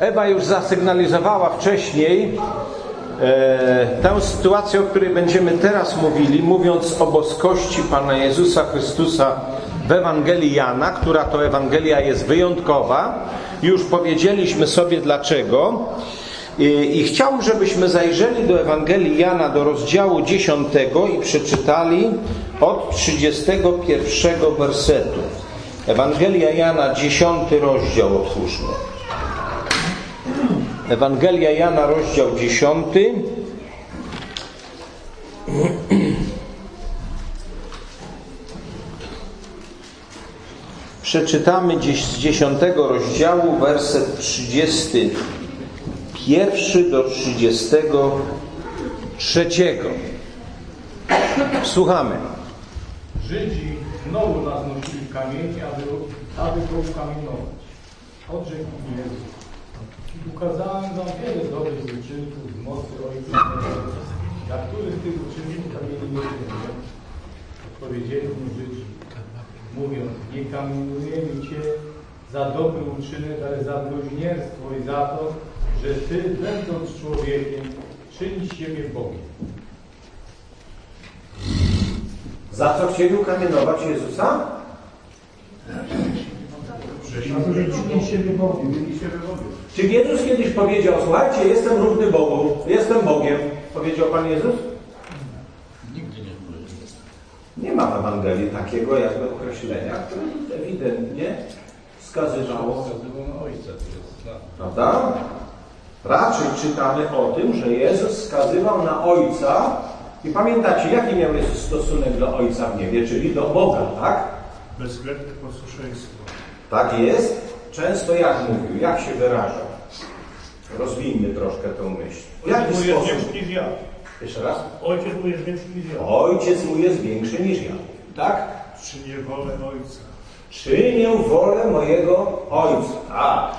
Ewa już zasygnalizowała wcześniej tę sytuację, o której będziemy teraz mówili, mówiąc o boskości Pana Jezusa Chrystusa w Ewangelii Jana, która to Ewangelia jest wyjątkowa. Już powiedzieliśmy sobie dlaczego. I chciałbym, żebyśmy zajrzeli do Ewangelii Jana, do rozdziału 10 i przeczytali od 31 wersetu. Ewangelia Jana, 10 rozdział otwórzmy. Ewangelia Jana, rozdział 10. Przeczytamy z 10 rozdziału, werset 31 do 33. Słuchamy. Żydzi znowu naznosili kamień, aby go ukamienować. Odrzekł im Jezus: ukazałem wam wiele dobrych uczynków z mocy Ojca mego. Dla których tych uczynków kamieni nie będzie? Odpowiedzieli mu Żydzi, mówiąc: nie kamienujemy Cię za dobry uczynek, ale za bluźnierstwo i za to, że Ty, będąc człowiekiem, czynisz siebie Bogiem. Za co chcieli ukamienować Jezusa? Czyni siebie Bogiem. Czy Jezus kiedyś powiedział: słuchajcie, jestem równy Bogu, jestem Bogiem? Powiedział Pan Jezus? Nigdy nie powiedział. Nie ma w Ewangelii takiego jakby określenia, które ewidentnie wskazywało na Ojca. Prawda? Raczej czytamy o tym, że Jezus wskazywał na Ojca i pamiętacie, jaki miał Jezus stosunek do Ojca w niebie, czyli do Boga, tak? Bezwzględne posłuszeństwo. Tak jest. Często jak mówił, jak się wyrażał? Rozwijmy troszkę tę myśl. W jaki sposób? Niż ja. Jeszcze raz? Ojciec mój jest większy niż ja. Ojciec mój jest większy niż ja. Tak? Czynię wolę Ojca. Czynię wolę mojego Ojca. Tak.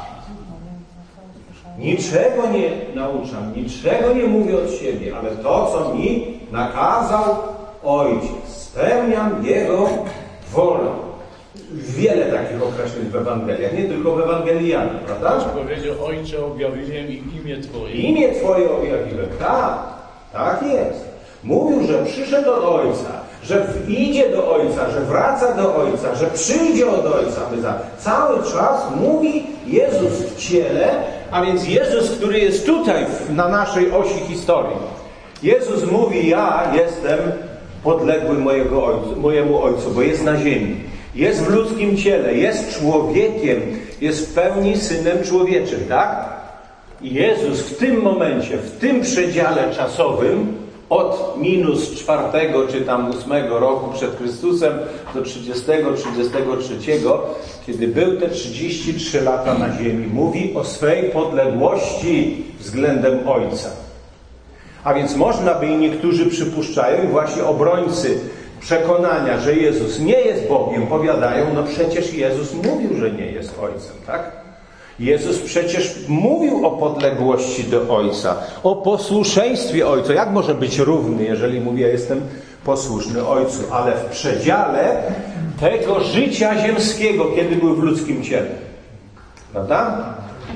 Niczego nie nauczam, niczego nie mówię od siebie, ale to, co mi nakazał Ojciec. Spełniam Jego wolę. Wiele takich określeń w Ewangeliach, nie tylko w Ewangelii Jana, prawda? Powiedział: Ojcze, objawiłem im imię Twoje. Imię Twoje objawiłem. Tak, tak jest. Mówił, że przyszedł od Ojca, że idzie do Ojca, że wraca do Ojca, że przyjdzie od Ojca. Cały czas mówi Jezus w ciele, a więc Jezus, który jest tutaj na naszej osi historii. Jezus mówi: ja jestem podległy mojemu Ojcu, bo jest na ziemi. Jest w ludzkim ciele, jest człowiekiem, jest w pełni Synem Człowieczym, tak? I Jezus w tym momencie, w tym przedziale czasowym, od -4 czy tam 8 roku przed Chrystusem do 33, kiedy był te 33 lata na ziemi, mówi o swej podległości względem Ojca. A więc można by, i niektórzy przypuszczają, i właśnie obrońcy przekonania, że Jezus nie jest Bogiem, powiadają: no przecież Jezus mówił, że nie jest Ojcem, tak? Jezus przecież mówił o podległości do Ojca, o posłuszeństwie Ojca. Jak może być równy, jeżeli mówi: ja jestem posłuszny Ojcu? Ale w przedziale tego życia ziemskiego, kiedy był w ludzkim ciele. Prawda?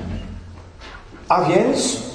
A więc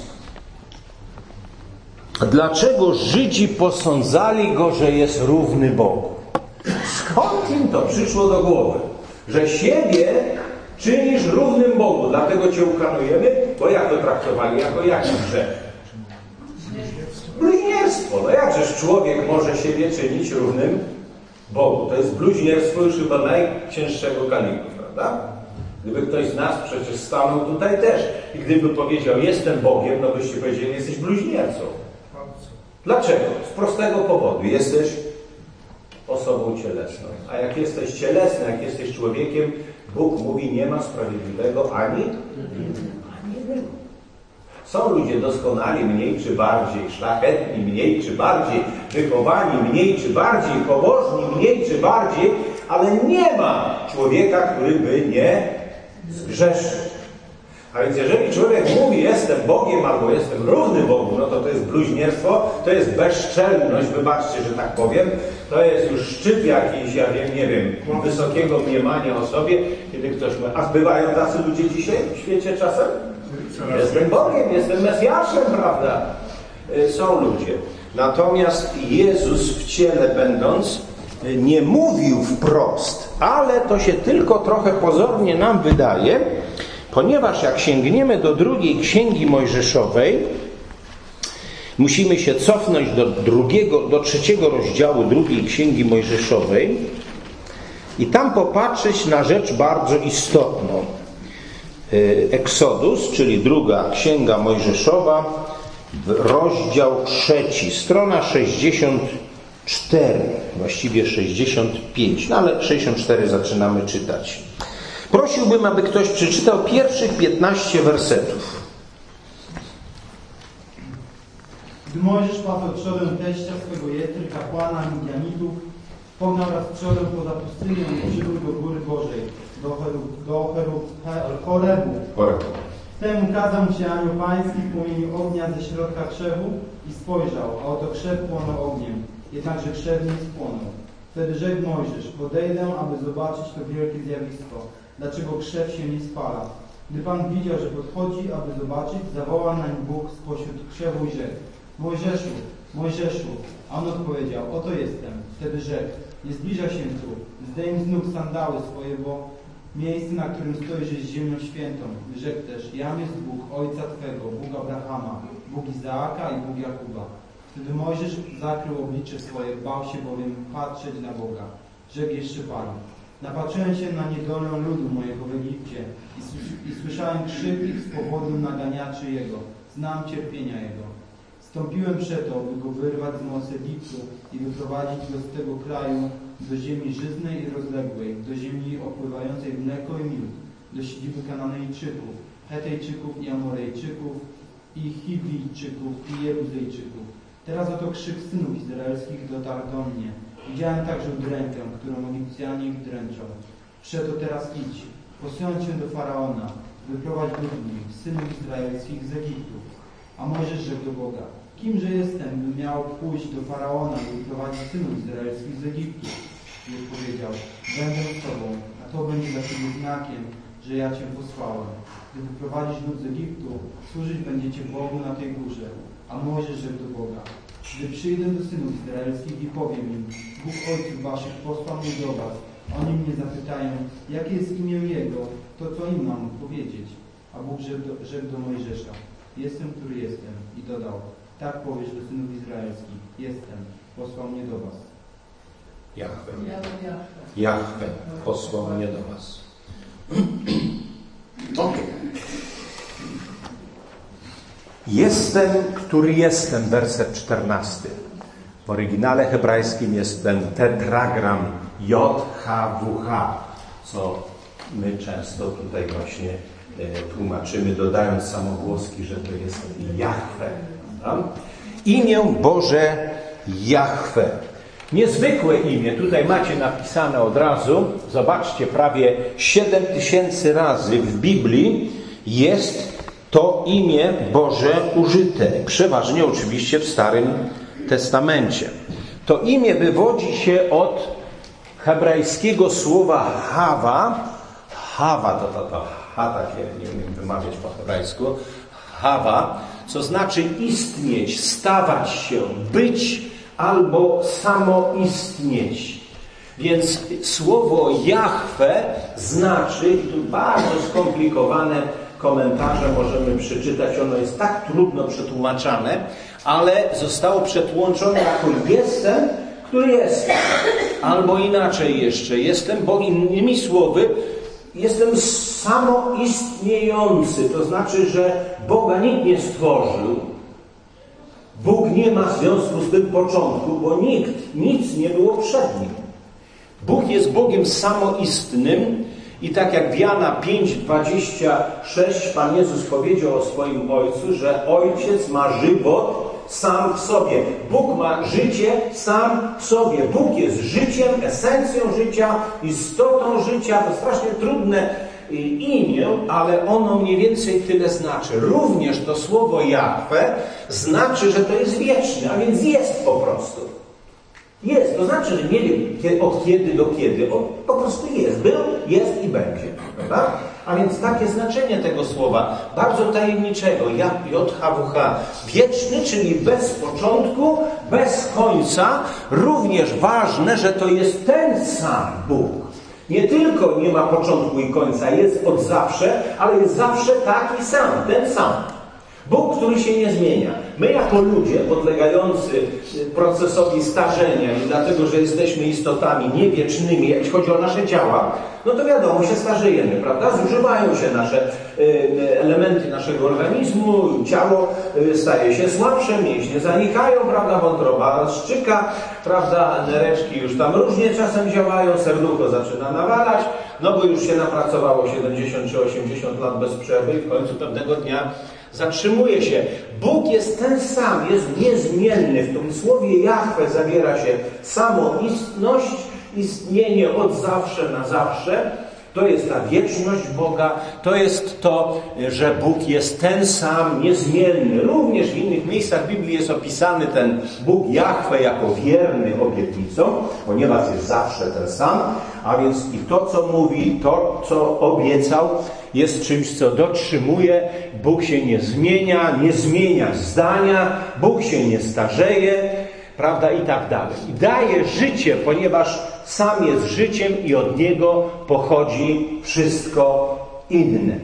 dlaczego Żydzi posądzali Go, że jest równy Bogu? Skąd im to przyszło do głowy? Że siebie czynisz równym Bogu, dlatego Cię ukanujemy? Bo jak to traktowali? Jako jaki grzech? Bluźnierstwo. No jakżeż człowiek może siebie czynić równym Bogu? To jest bluźnierstwo już chyba najcięższego kalibru, prawda? Gdyby ktoś z nas przecież stanął tutaj też i gdyby powiedział: jestem Bogiem, no byście powiedzieli: jesteś bluźniercą. Dlaczego? Z prostego powodu. Jesteś osobą cielesną. A jak jesteś cielesny, jak jesteś człowiekiem, Bóg mówi: nie ma sprawiedliwego ani jednego. Są ludzie doskonali, mniej czy bardziej szlachetni, mniej czy bardziej wychowani, mniej czy bardziej pobożni, mniej czy bardziej, ale nie ma człowieka, który by nie zgrzeszył. A więc jeżeli człowiek mówi: jestem Bogiem albo jestem równy Bogu, no to jest bluźnierstwo, to jest bezczelność, wybaczcie, że tak powiem. To jest już szczyt jakiś, ja wiem, nie wiem, wysokiego mniemania o sobie, kiedy ktoś mówi. A bywają tacy ludzie dzisiaj w świecie czasem? Jestem Bogiem, jestem Mesjaszem, prawda? Są ludzie. Natomiast Jezus w ciele będąc nie mówił wprost, ale to się tylko trochę pozornie nam wydaje, ponieważ jak sięgniemy do drugiej Księgi Mojżeszowej, musimy się cofnąć do 3 rozdziału drugiej Księgi Mojżeszowej i tam popatrzeć na rzecz bardzo istotną. Eksodus, czyli druga Księga Mojżeszowa, rozdział 3, strona 64, właściwie 65, no ale 64 zaczynamy czytać. Prosiłbym, aby ktoś przeczytał pierwszych 15 wersetów. Gdy Mojżesz pasł przodem teścia swego Jetry, kapłana Midianitów, pognał raz przodem poza pustynię i przybył do góry Bożej, do Horebu. Wtem ukazał mu się anioł pański w płomieniu ognia ze środka krzewu i spojrzał, a oto krzew płonął ogniem, jednakże krzew nie spłonął. Wtedy rzekł Mojżesz: podejdę, aby zobaczyć to wielkie zjawisko, dlaczego krzew się nie spala. Gdy Pan widział, że podchodzi, aby zobaczyć, zawołał nań Bóg spośród krzewu i rzekł: Mojżeszu, Mojżeszu. A on odpowiedział: oto jestem. Wtedy rzekł: nie zbliża się tu, zdejm z nóg sandały swoje, bo miejsce, na którym stoisz, jest ziemią świętą. Rzekł też: jam jest Bóg Ojca Twego, Bóg Abrahama, Bóg Izaaka i Bóg Jakuba. Wtedy Mojżesz zakrył oblicze swoje, bał się bowiem patrzeć na Boga. Rzekł jeszcze Pan: napatrzyłem się na niedolę ludu mojego w Egipcie i słyszałem krzyk ich z powodu naganiaczy Jego. Znam cierpienia Jego. Wstąpiłem przeto, by go wyrwać z mocy Egiptu i wyprowadzić go z tego kraju do ziemi żyznej i rozległej, do ziemi opływającej w mleko i miód, do siedziby Kananejczyków, Hetejczyków i Amorejczyków, i Chiwijczyków i Jebuzejczyków. Teraz oto krzyk synów izraelskich dotarł do mnie. Widziałem także udrękę, którą Egipcjanie ich dręczą. Przeto teraz idź, posyłam cię do Faraona, wyprowadź lud mój, synów izraelskich z Egiptu. A Mojżesz rzekł do Boga: kimże jestem, by miał pójść do Faraona i wyprowadzić synów izraelskich z Egiptu? Bóg powiedział: będę z tobą, a to będzie dla ciebie znakiem, że ja cię posłałem. Gdy wyprowadzisz lud z Egiptu, służyć będziecie Bogu na tej górze. A Mojżesz rzekł do Boga: gdy przyjdę do synów izraelskich i powiem im: Bóg ojców waszych posłał mnie do was, oni mnie zapytają, jakie jest imię Jego, to co im mam powiedzieć? A Bóg rzekł do Mojżesza: jestem, który jestem. I dodał: tak powiesz do synów izraelskich: jestem, posłał mnie do was. Jahwe posłał mnie do was. Jestem, który jestem, werset 14. W oryginale hebrajskim jest ten tetragram JHWH, co my często tutaj właśnie tłumaczymy, dodając samogłoski, że to jest Jahwe. Imię Boże Jahwe. Niezwykłe imię. Tutaj macie napisane od razu. Zobaczcie, prawie 7000 razy w Biblii jest to imię Boże użyte. Przeważnie oczywiście w Starym Testamencie. To imię wywodzi się od hebrajskiego słowa Hawa. Hawa to takie, nie umiem wymawiać po hebrajsku. Hawa, co znaczy istnieć, stawać się, być albo samoistnieć. Więc słowo Jahwe znaczy, i tu bardzo skomplikowane komentarze możemy przeczytać, ono jest tak trudno przetłumaczane, ale zostało przetłumaczone jako jestem, który jestem. Albo inaczej jeszcze, jestem, bo innymi słowy, jestem samoistniejący. To znaczy, że Boga nikt nie stworzył. Bóg nie ma w związku z tym początku, bo nic nie było przed Nim. Bóg jest Bogiem samoistnym i tak jak w Jana 5:26 Pan Jezus powiedział o swoim Ojcu, że Ojciec ma żywot sam w sobie. Bóg ma życie sam w sobie. Bóg jest życiem, esencją życia, istotą życia. To strasznie trudne imię, ale ono mniej więcej tyle znaczy. Również to słowo Jahwe znaczy, że to jest wieczne, a więc jest po prostu. Jest, to znaczy, że nie wiem od kiedy do kiedy. On po prostu jest. Był, jest i będzie. Prawda? A więc takie znaczenie tego słowa, bardzo tajemniczego, JHWH, wieczny, czyli bez początku, bez końca. Również ważne, że to jest ten sam Bóg. Nie tylko nie ma początku i końca, jest od zawsze, ale jest zawsze taki sam, ten sam. Bóg, który się nie zmienia. My jako ludzie podlegający procesowi starzenia i dlatego, że jesteśmy istotami niewiecznymi, jeśli chodzi o nasze ciała, no to wiadomo, się starzejemy, prawda? Zużywają się nasze elementy naszego organizmu, ciało staje się słabsze, mięśnie zanikają, prawda? Wątroba szczyka, prawda? Nereczki już tam różnie czasem działają, serducho zaczyna nawalać, no bo już się napracowało 70 czy 80 lat bez przerwy i w końcu pewnego dnia zatrzymuje się. Bóg jest ten sam, jest niezmienny. W tym słowie Jahwe zawiera się samoistność, istnienie od zawsze na zawsze. To jest ta wieczność Boga, to jest to, że Bóg jest ten sam, niezmienny. Również w innych miejscach Biblii jest opisany ten Bóg Jahwe jako wierny obietnicom, ponieważ jest zawsze ten sam, a więc i to, co mówi, to, co obiecał, jest czymś, co dotrzymuje. Bóg się nie zmienia zdania, Bóg się nie starzeje, prawda, i tak dalej. I daje życie, ponieważ sam jest życiem i od Niego pochodzi wszystko inne.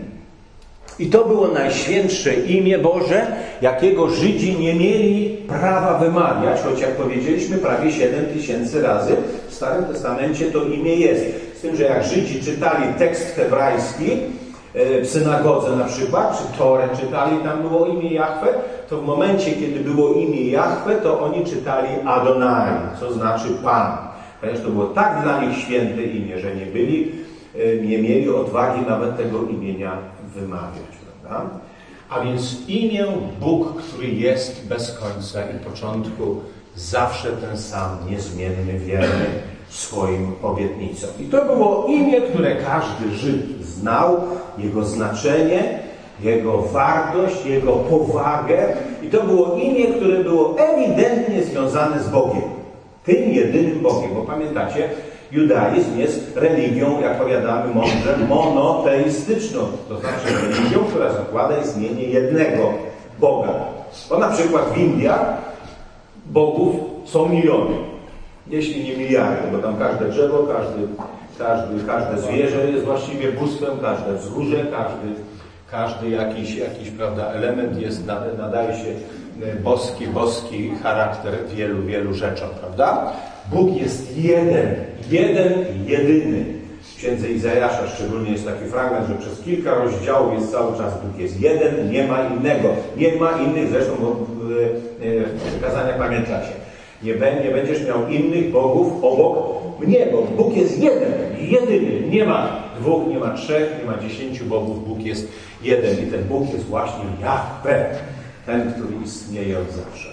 I to było najświętsze imię Boże, jakiego Żydzi nie mieli prawa wymawiać, choć jak powiedzieliśmy prawie 7000 razy w Starym Testamencie to imię jest. Z tym, że jak Żydzi czytali tekst hebrajski w synagodze na przykład, czy Torę czytali, tam było imię Jahwe, to w momencie, kiedy było imię Jahwe, to oni czytali Adonai, co znaczy Pan. Ponieważ to było tak dla nich święte imię, że nie mieli odwagi nawet tego imienia wymawiać. Prawda? A więc imię Bóg, który jest bez końca i początku, zawsze ten sam, niezmienny, wierny swoim obietnicom. I to było imię, które każdy Żyd znał, jego znaczenie, jego wartość, jego powagę. I to było imię, które było ewidentnie związane z Bogiem. Tym jedynym Bogiem. Bo pamiętacie, judaizm jest religią, jak powiadamy mądrze, monoteistyczną. To znaczy religią, która zakłada istnienie jednego Boga. Bo na przykład w Indiach bogów są miliony. Jeśli nie miliardy, bo tam każde drzewo, każde zwierzę jest właściwie bóstwem, każde wzgórze, każdy jakiś prawda, element nadaje się boski charakter wielu rzeczom, prawda? Bóg jest jeden i jedyny. W księdze Izajasza szczególnie jest taki fragment, że przez kilka rozdziałów jest cały czas Bóg jest jeden, nie ma innego. Nie ma innych, zresztą przykazania pamiętacie. Nie będziesz miał innych bogów obok mnie, bo Bóg jest jeden, jedyny. Nie ma 2, nie ma 3, nie ma 10 bogów. Bóg jest jeden i ten Bóg jest właśnie Jahwe, ten, który istnieje od zawsze.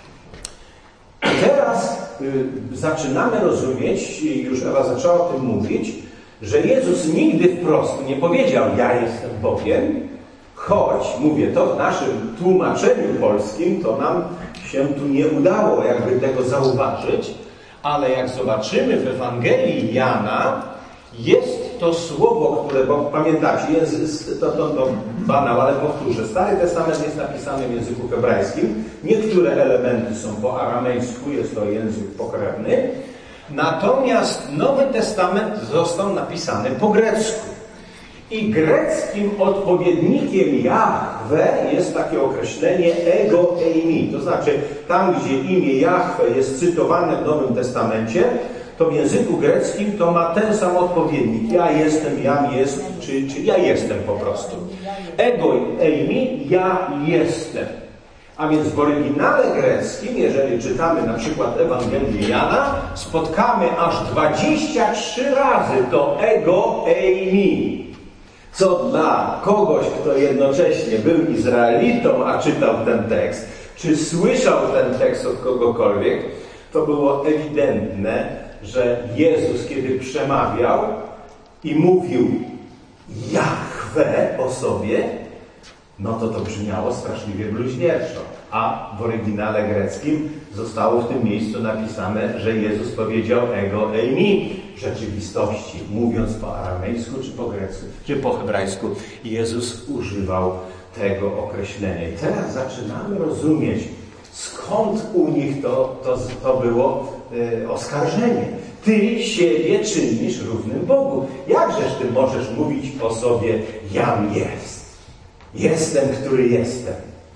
Teraz zaczynamy rozumieć, już Ewa zaczęła o tym mówić, że Jezus nigdy wprost nie powiedział: ja jestem Bogiem, choć, mówię to w naszym tłumaczeniu polskim, to nam się tu nie udało jakby tego zauważyć, ale jak zobaczymy w Ewangelii Jana, jest to słowo, które, bo pamiętacie, to banał, ale powtórzę, Stary Testament jest napisany w języku hebrajskim, niektóre elementy są po aramejsku, jest to język pokrewny, natomiast Nowy Testament został napisany po grecku. I greckim odpowiednikiem Jahwe jest takie określenie ego eimi. To znaczy, tam gdzie imię Jahwe jest cytowane w Nowym Testamencie, to w języku greckim to ma ten sam odpowiednik. Ja jestem, jam jest, czy ja jestem po prostu. Ego eimi, ja jestem. A więc w oryginale greckim, jeżeli czytamy na przykład Ewangelię Jana, spotkamy aż 23 razy to ego eimi. Co dla kogoś, kto jednocześnie był Izraelitą, a czytał ten tekst, czy słyszał ten tekst od kogokolwiek, to było ewidentne, że Jezus, kiedy przemawiał i mówił Jahwe o sobie, no to brzmiało straszliwie bluźnierczo. A w oryginale greckim zostało w tym miejscu napisane, że Jezus powiedział ego eimi, W rzeczywistości, mówiąc po aramejsku, czy po grecku, czy po hebrajsku, Jezus używał tego określenia. I teraz zaczynamy rozumieć, skąd u nich to było oskarżenie. Ty siebie czynisz równym Bogu. Jakżeż ty możesz mówić o sobie, jam jest. Jestem, który jestem.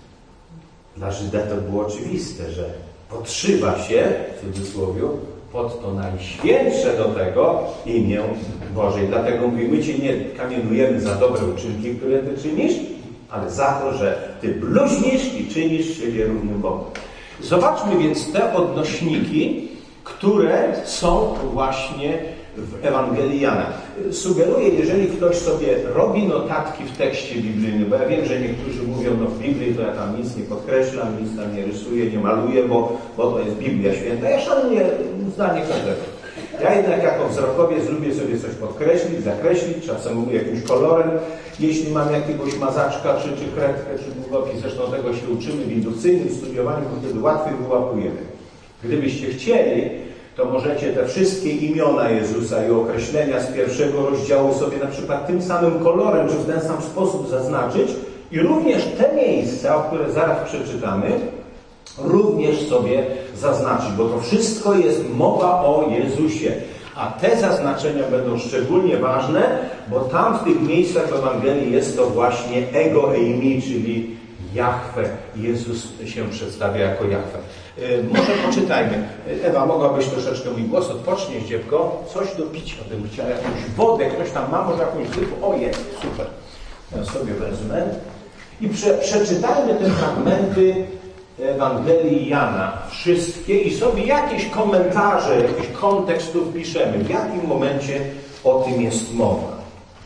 Dla Żyda to było oczywiste, że podszywa się, w cudzysłowie, pod to najświętsze do tego imię Boże. I dlatego mówi, my Cię nie kamienujemy za dobre uczynki, które Ty czynisz, ale za to, że Ty bluźnisz i czynisz siebie równym Bogu. Zobaczmy więc te odnośniki, które są właśnie w Ewangelii Jana. Sugeruję, jeżeli ktoś sobie robi notatki w tekście biblijnym, bo ja wiem, że niektórzy mówią, no w Biblii to ja tam nic nie podkreślam, nic tam nie rysuję, nie maluję, bo to jest Biblia Święta. Ja szanuję zdanie każdego. Ja jednak jako wzrokowiec lubię sobie coś podkreślić, zakreślić, czasem jakimś kolorem. Jeśli mam jakiegoś mazaczka, czy kredkę, czy długopis, zresztą tego się uczymy w indukcyjnym studiowaniu, bo wtedy łatwiej wyłapujemy. Gdybyście chcieli, to możecie te wszystkie imiona Jezusa i określenia z pierwszego rozdziału sobie na przykład tym samym kolorem, czy w ten sam sposób zaznaczyć i również te miejsca, o które zaraz przeczytamy, również sobie zaznaczyć, bo to wszystko jest mowa o Jezusie. A te zaznaczenia będą szczególnie ważne, bo tam w tych miejscach w Ewangelii jest to właśnie ego eimi, czyli Jahwe. Jezus się przedstawia jako Jahwe. Może poczytajmy. Ewa, mogłabyś troszeczkę mój głos odpocznij, dziewko. Coś do picia bym chciał, jakąś wodę, ktoś tam ma, może jakąś zwykłą. O, jest, super. Ja sobie wezmę. I przeczytajmy te fragmenty Ewangelii Jana. Wszystkie i sobie jakieś komentarze, jakiś kontekst tu wpiszemy. W jakim momencie o tym jest mowa.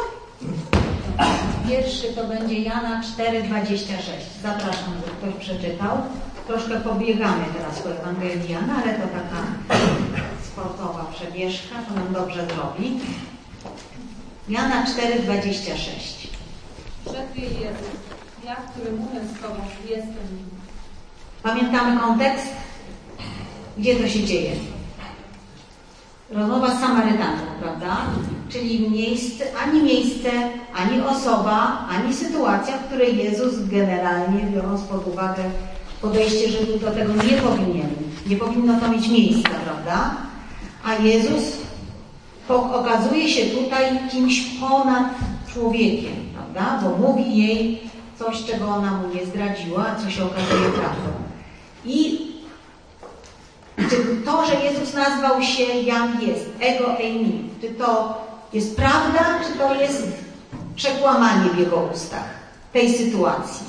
Pierwszy to będzie Jana 4,26. Zapraszam, żeby ktoś przeczytał. Troszkę pobiegamy teraz po Ewangelii Jana, ale to taka sportowa przebieżka, to nam dobrze zrobi. Jana 4,26. Rzekł jej Jezus, ja, który mówię z Tobą, jestem nim. Pamiętamy kontekst? Gdzie to się dzieje? Rozmowa z Samarytanką, prawda? Czyli miejsce, ani osoba, ani sytuacja, w której Jezus generalnie, biorąc pod uwagę podejście, że do tego nie powinno to mieć miejsca, prawda? A Jezus okazuje się tutaj kimś ponad człowiekiem, prawda? Bo mówi jej coś, czego ona mu nie zdradziła, co się okazuje prawdą. I czy to, że Jezus nazwał się Jam jest, ego eimi, czy to jest prawda, czy to jest przekłamanie w jego ustach tej sytuacji?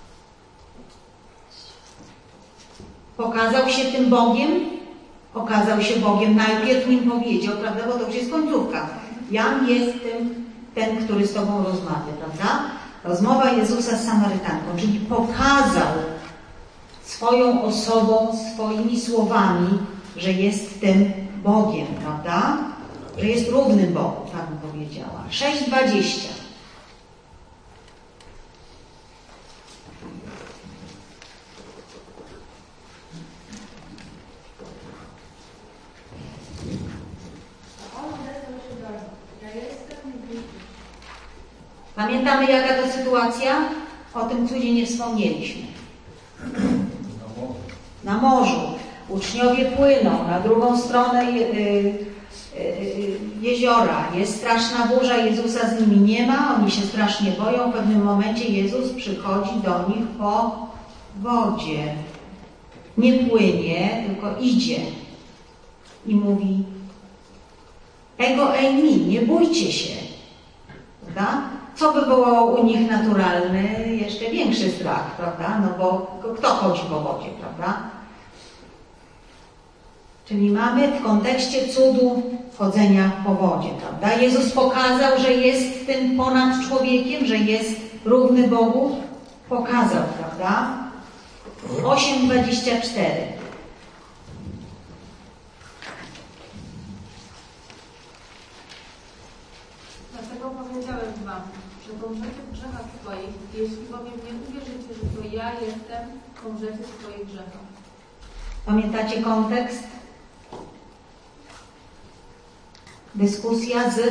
Pokazał się tym Bogiem? Okazał się Bogiem, najpierw nim powiedział, prawda, bo to już jest końcówka. Jam jest ten, który z Tobą rozmawia, prawda? Rozmowa Jezusa z Samarytanką, czyli pokazał swoją osobą, swoimi słowami, że jest tym Bogiem, prawda? Że jest równym Bogu, tak bym powiedziała. 6:20. Pamiętamy, jaka to sytuacja? O tym cudzie nie wspomnieliśmy. Na morzu. Uczniowie płyną na drugą stronę jeziora. Jest straszna burza, Jezusa z nimi nie ma, oni się strasznie boją. W pewnym momencie Jezus przychodzi do nich po wodzie. Nie płynie, tylko idzie. I mówi: ego eimi, nie bójcie się. Prawda? Co wywołało u nich naturalny, jeszcze większy strach, prawda? No bo kto chodzi po wodzie, prawda? Czyli mamy w kontekście cudu chodzenia po wodzie, prawda? Jezus pokazał, że jest tym ponad człowiekiem, że jest równy Bogu. Pokazał, prawda? 8:24. Dlatego powiedziałem wam, że pomrzecie w grzechach swoich, jeśli bowiem nie uwierzycie, że to ja jestem, pomrzecie w swoich grzechach. Pamiętacie kontekst? dyskusja z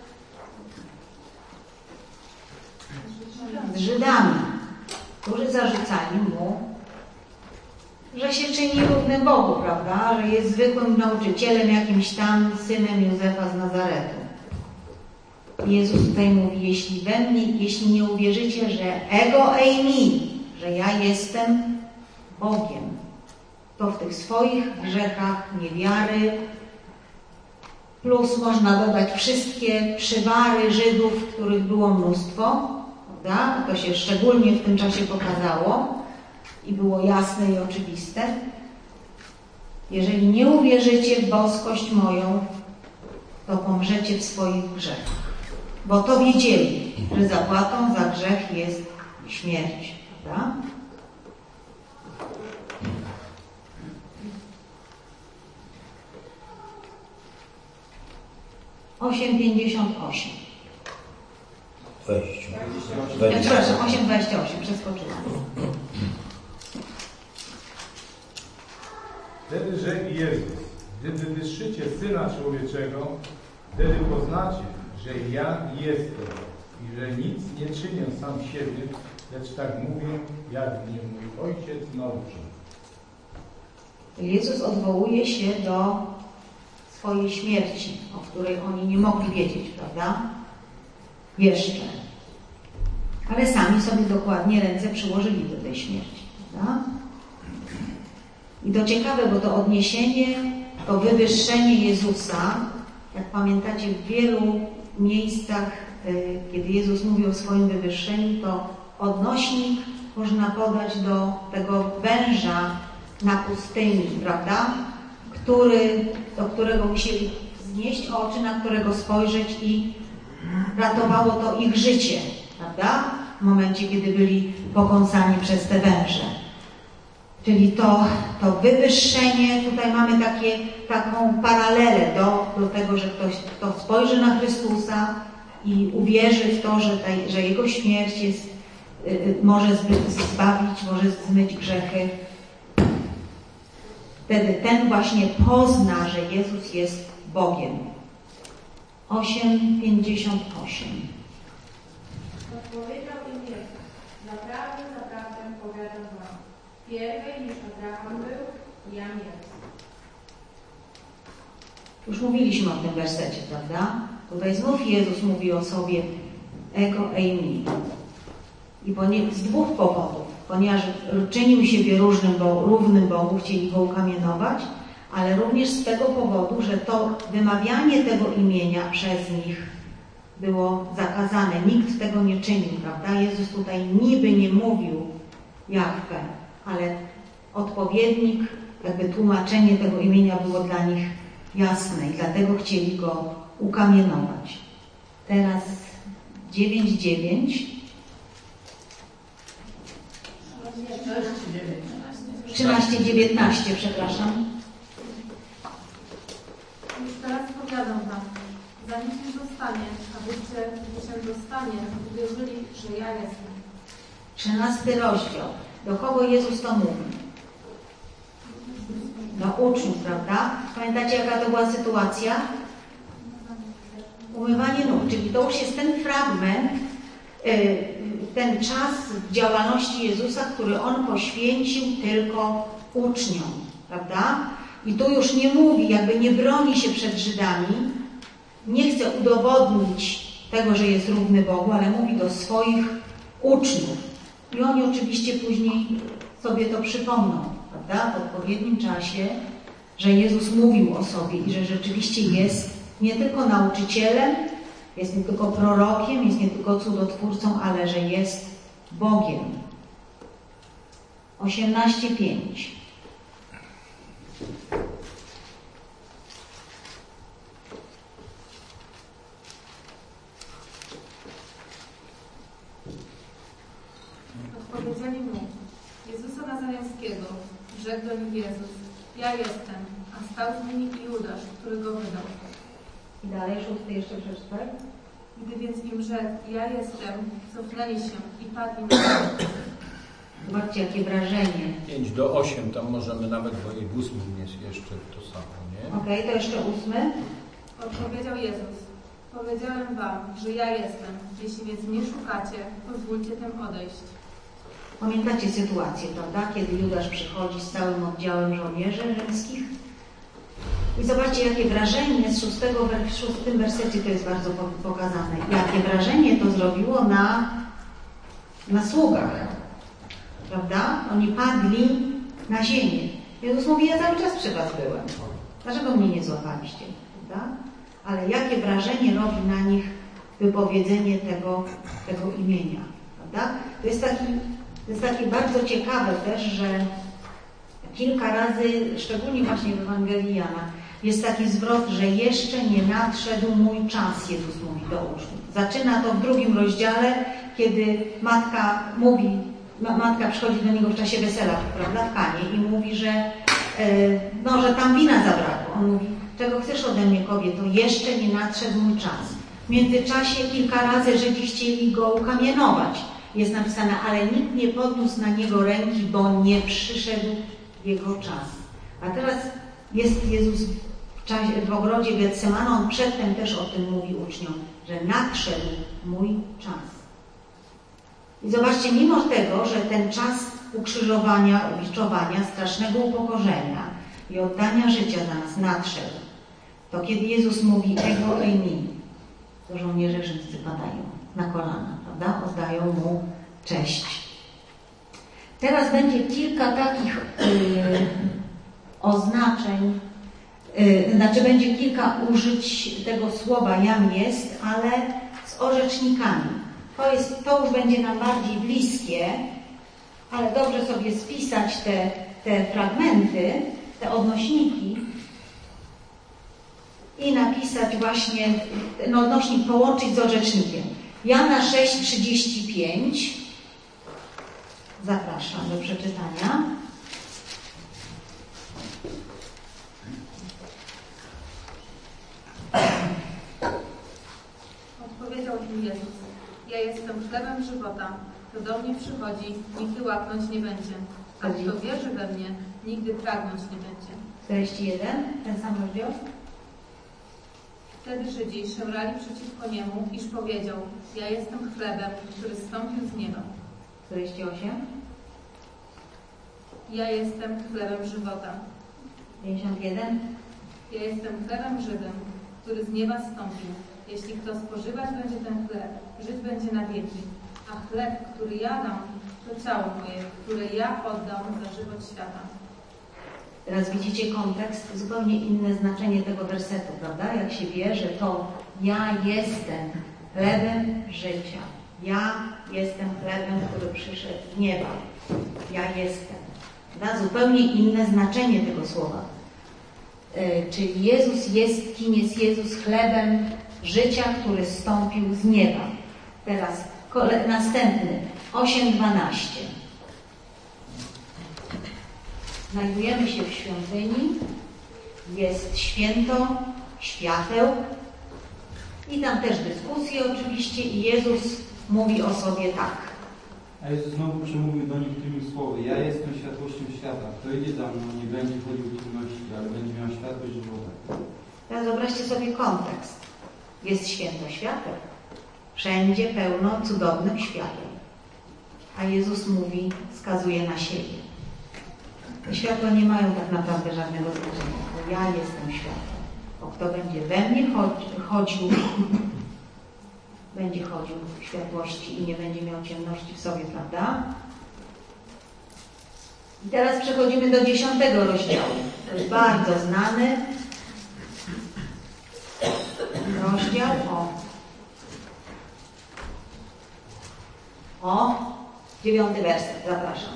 Żydami, którzy zarzucali mu, że się czyni równym Bogu, prawda? Że jest zwykłym nauczycielem, jakimś tam synem Józefa z Nazaretu. Jezus tutaj mówi, jeśli nie uwierzycie, że ego eimi, że ja jestem Bogiem, to w tych swoich grzechach niewiary, plus można dodać wszystkie przywary Żydów, których było mnóstwo, prawda? To się szczególnie w tym czasie pokazało i było jasne i oczywiste. Jeżeli nie uwierzycie w boskość moją, to pomrzecie w swoich grzechach. Bo to wiedzieli, że zapłatą za grzech jest śmierć, prawda? Osiem 58. Przepraszam, 8:28, przeskoczyłam. Wtedy rzekł Jezus, gdy wywyższycie Syna Człowieczego, wtedy poznacie, że ja jestem i że nic nie czynię sam siebie, lecz tak mówię, jak mnie mój Ojciec nauczył. Jezus odwołuje się do swojej śmierci, o której oni nie mogli wiedzieć, prawda? Jeszcze. Ale sami sobie dokładnie ręce przyłożyli do tej śmierci, prawda? I to ciekawe, bo to odniesienie, to wywyższenie Jezusa, jak pamiętacie, w wielu miejscach, kiedy Jezus mówił o swoim wywyższeniu, to odnośnik można podać do tego węża na pustyni, prawda? Do którego musieli znieść oczy, na którego spojrzeć i ratowało to ich życie, prawda? W momencie, kiedy byli pokąsani przez te węże. Czyli to wywyższenie, tutaj mamy taką paralelę do tego, że ktoś, kto spojrzy na Chrystusa i uwierzy w to, że Jego śmierć może zbawić, może zmyć grzechy. Wtedy ten właśnie pozna, że Jezus jest Bogiem. 8:58. Odpowiedział im Jezus, zaprawdę, zaprawdę powiadam wam, pierwej niż Abraham był, jam jest. Już mówiliśmy o tym wersecie, prawda? Tutaj znów Jezus mówi o sobie ego eimi. I z dwóch powodów. Ponieważ czynił siebie równym Bogu, chcieli go ukamienować, ale również z tego powodu, że to wymawianie tego imienia przez nich było zakazane. Nikt tego nie czynił, prawda? Jezus tutaj niby nie mówił Jahwe, ale odpowiednik, jakby tłumaczenie tego imienia było dla nich jasne i dlatego chcieli go ukamienować. Teraz 9:9. 13:19, przepraszam. Już teraz powiadam wam, zanim się dostanie, abyście, gdy się dostanie, uwierzyli, że ja jestem. 13 rozdział. Do kogo Jezus to mówi? Do uczniów, prawda? Pamiętacie, jaka to była sytuacja? Umywanie nóg, czyli to już jest ten fragment, ten czas w działalności Jezusa, który On poświęcił tylko uczniom, prawda? I tu już nie mówi, jakby nie broni się przed Żydami, nie chce udowodnić tego, że jest równy Bogu, ale mówi do swoich uczniów. I oni oczywiście później sobie to przypomną, prawda? W odpowiednim czasie, że Jezus mówił o sobie i że rzeczywiście jest nie tylko nauczycielem, jest nie tylko prorokiem, jest nie tylko cudotwórcą, ale że jest Bogiem. 18:5. Odpowiedzieli mu, Jezusa Nazareńskiego, rzekł do nich Jezus, ja jestem, a stał z nimi Judasz, który go wydał. I dalej, 6 jeszcze przeczytaj. Gdy więc im rzekł, ja jestem, cofnęli się i padli na ziemię. Zobaczcie, jakie wrażenie. 5-8, tam możemy nawet, bo i w 8 jest jeszcze to samo, nie? Okej, to jeszcze 8. Odpowiedział Jezus: powiedziałem wam, że ja jestem. Jeśli więc mnie szukacie, pozwólcie tym odejść. Pamiętacie sytuację, prawda? Kiedy Judasz przychodzi z całym oddziałem żołnierzy rzymskich. I zobaczcie, jakie wrażenie w 6 wersecie to jest bardzo pokazane. Jakie wrażenie to zrobiło na sługach. Prawda? Oni padli na ziemię. Jezus mówi: ja cały czas przy was byłem. Dlaczego mnie nie złapaliście? Prawda? Ale jakie wrażenie robi na nich wypowiedzenie tego imienia. Prawda? To jest takie bardzo ciekawe też, że kilka razy, szczególnie właśnie w Ewangelii Jana, jest taki zwrot, że jeszcze nie nadszedł mój czas, Jezus mówi do uczniów. Zaczyna to w 2 rozdziale, kiedy matka przychodzi do niego w czasie wesela, prawda, w Kanie i mówi, że tam wina zabrakło. On mówi: czego chcesz ode mnie, kobieto? Jeszcze nie nadszedł mój czas. W międzyczasie kilka razy Żydzi chcieli go ukamienować. Jest napisane: ale nikt nie podniósł na niego ręki, bo nie przyszedł jego czas. A teraz jest Jezus w ogrodzie Getsemana, on przedtem też o tym mówi uczniom, że nadszedł mój czas. I zobaczcie, mimo tego, że ten czas ukrzyżowania, ubiczowania, strasznego upokorzenia i oddania życia za nas nadszedł, to kiedy Jezus mówi ego eimi, to żołnierze rzymscy padają na kolana, prawda? Oddają mu cześć. Teraz będzie kilka takich oznaczeń, będzie kilka użyć tego słowa jam jest, ale z orzecznikami. To już będzie nam bardziej bliskie, ale dobrze sobie spisać te fragmenty, te odnośniki i napisać właśnie, odnośnik połączyć z orzecznikiem. Jana 6:35. Zapraszam do przeczytania. Odpowiedział im Jezus: ja jestem chlebem żywota. Kto do mnie przychodzi, nigdy łaknąć nie będzie. A kto wierzy we mnie, nigdy pragnąć nie będzie. 41, ten sam rozdział. Wtedy Żydzi szemrali przeciwko niemu, iż powiedział: ja jestem chlebem, który zstąpił z nieba. 48. Ja jestem chlebem żywota. 51. Ja jestem chlebem żywym, który z nieba zstąpił. Jeśli kto spożywać będzie ten chleb, żyć będzie na wieki. A chleb, który ja dam, to ciało moje, które ja oddam za żywot świata. Teraz widzicie kontekst, zupełnie inne znaczenie tego wersetu, prawda? Jak się wie, że to ja jestem chlebem życia. Ja jestem chlebem, który przyszedł z nieba. Ja jestem. Da zupełnie inne znaczenie tego słowa. Czyli Jezus jest, kim jest Jezus? Chlebem życia, który zstąpił z nieba. Teraz następny, 8:12. Znajdujemy się w świątyni, jest święto świateł i tam też dyskusje oczywiście i Jezus mówi o sobie tak. A Jezus znowu przemówił do nich tymi słowy: ja jestem światłością świata. Kto idzie za mną, nie będzie chodził w ciemności, ale będzie miał światłość żywota. Teraz wyobraźcie sobie kontekst. Jest święto świateł. Wszędzie pełno cudownych świateł. A Jezus mówi, wskazuje na siebie. Te światła nie mają tak naprawdę żadnego znaczenia, bo ja jestem światłem. Bo kto będzie we mnie chodził, będzie chodził w światłości i nie będzie miał ciemności w sobie, prawda? I teraz przechodzimy do 10 rozdziału. To jest bardzo znany rozdział o 9 werset. Zapraszam.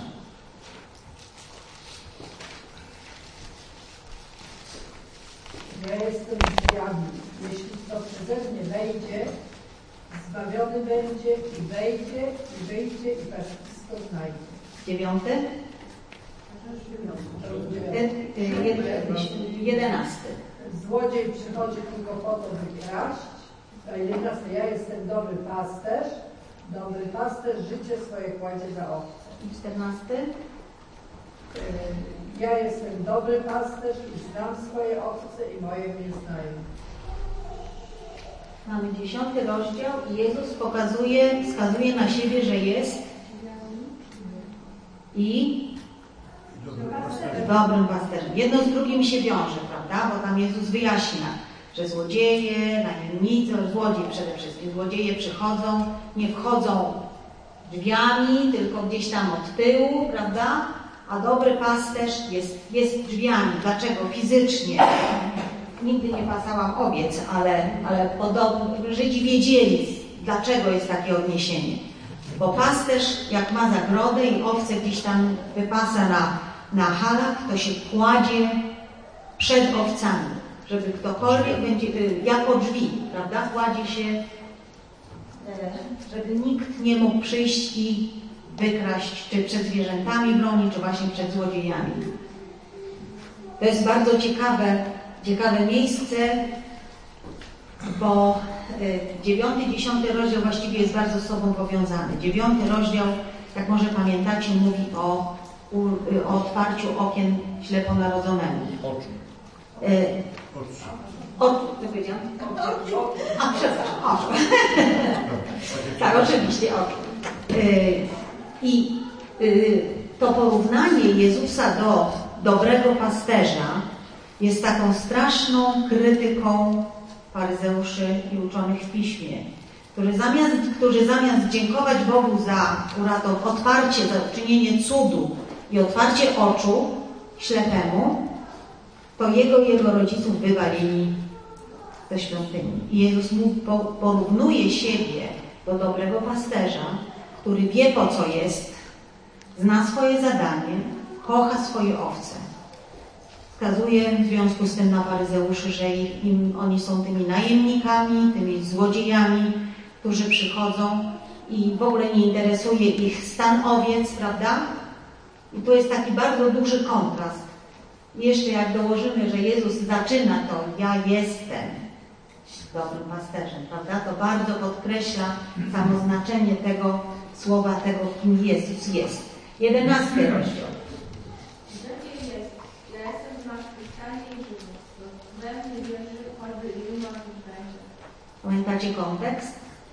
Ja jestem drzwiami. Jeśli kto przeze mnie wejdzie, zbawiony będzie i wejdzie, i wyjdzie, i pastwisko znajdzie. 9? 11. Złodziej przychodzi tylko po to, by kraść. 11. Ja jestem dobry pasterz. Dobry pasterz życie swoje kładzie za owce. 14. Ja jestem dobry pasterz i znam swoje owce i moje mnie znają. Mamy 10 rozdział i Jezus wskazuje na siebie, że jest i dobrym pasterzem. Jedno z drugim się wiąże, prawda? Bo tam Jezus wyjaśnia, że złodzieje, najemnicy, złodziej przede wszystkim, złodzieje przychodzą, nie wchodzą drzwiami, tylko gdzieś tam od tyłu, prawda? A dobry pasterz jest drzwiami. Dlaczego? Fizycznie. Nigdy nie pasałam owiec, ale podobno Żydzi wiedzieli, dlaczego jest takie odniesienie. Bo pasterz, jak ma zagrodę i owce gdzieś tam wypasa na halach, to się kładzie przed owcami, żeby ktokolwiek będzie, jako drzwi, prawda, kładzie się, żeby nikt nie mógł przyjść i wykraść, czy przed zwierzętami broni, czy właśnie przed złodziejami. To jest bardzo ciekawe miejsce, bo 9, 10 rozdział właściwie jest bardzo z sobą powiązany. 9 rozdział, jak może pamiętacie, mówi o otwarciu okien śleponarodzonemu. Oczu. Co powiedziałam? A, przepraszam, oczu. Tak, oczywiście, oczu. I to porównanie Jezusa do dobrego pasterza jest taką straszną krytyką faryzeuszy i uczonych w Piśmie, którzy zamiast dziękować Bogu za otwarcie, za uczynienie cudu i otwarcie oczu ślepemu, to jego rodziców wywalili do świątyni. I Jezus porównuje siebie do dobrego pasterza, który wie, po co jest, zna swoje zadanie, kocha swoje owce. Wskazuje w związku z tym na faryzeuszy, że oni są tymi najemnikami, tymi złodziejami, którzy przychodzą i w ogóle nie interesuje ich stan owiec, prawda? I tu jest taki bardzo duży kontrast. I jeszcze jak dołożymy, że Jezus zaczyna to ja jestem dobrym pasterzem, prawda? To bardzo podkreśla samo znaczenie tego słowa, tego, kim Jezus jest. 11 rozdział. Pamiętacie kontekst?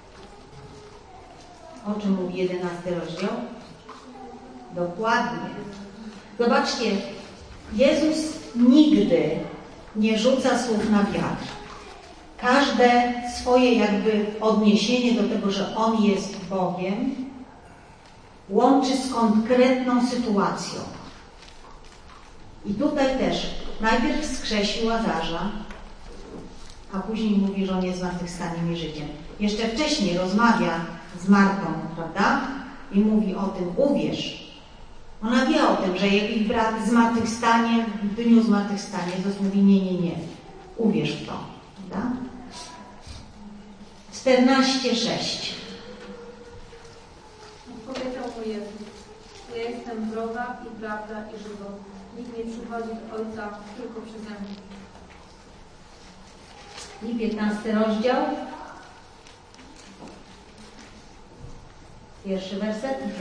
O czym mówi 11 rozdział? Dokładnie. Zobaczcie, Jezus nigdy nie rzuca słów na wiatr. Każde swoje jakby odniesienie do tego, że On jest Bogiem, łączy z konkretną sytuacją. I tutaj też najpierw wskrzesił Łazarza, a później mówi, że on jest zmartwychwstaniem i życiem. Jeszcze wcześniej rozmawia z Martą, prawda? I mówi o tym, uwierz. Ona wie o tym, że jej brat zmartwychwstanie, w dniu zmartwychwstania. Jezus mówi, nie. Uwierz w to, prawda? 14:6. Powiedział mu Jezus, ja jestem droga i prawda i żywot. Nikt nie przychodzi do Ojca tylko przeze mnie. I 15 rozdział. 1 werset i 5.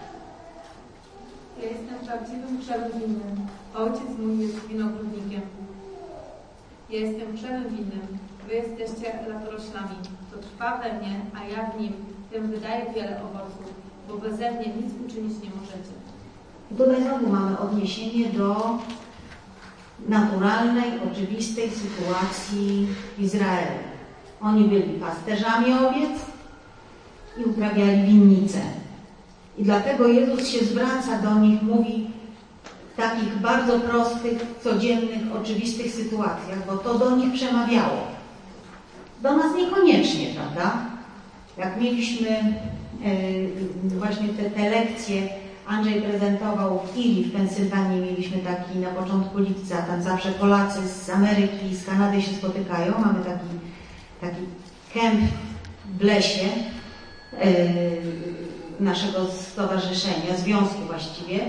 Ja jestem prawdziwym krzewem winnym. Ojciec mój jest winogrodnikiem. Ja jestem krzewem winnym. Wy jesteście latoroślami. To trwa we mnie, a ja w nim. Tym wydaje wiele owoców, bo beze mnie nic uczynić nie możecie. I tutaj znowu mamy odniesienie do naturalnej, oczywistej sytuacji w Izraelu. Oni byli pasterzami owiec i uprawiali winnicę. I dlatego Jezus się zwraca do nich, mówi w takich bardzo prostych, codziennych, oczywistych sytuacjach, bo to do nich przemawiało. Do nas niekoniecznie, prawda? Jak mieliśmy właśnie te lekcje, Andrzej prezentował w Erie w Pensylwanii, mieliśmy taki na początku lipca, tam zawsze Polacy z Ameryki i z Kanady się spotykają, mamy taki kemp w lesie naszego stowarzyszenia, związku właściwie.